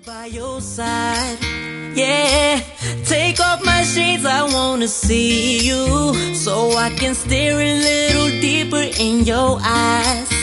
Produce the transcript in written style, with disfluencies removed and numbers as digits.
By your side, yeah. Take off my shades, I wanna see you, so I can stare a little deeper in your eyes.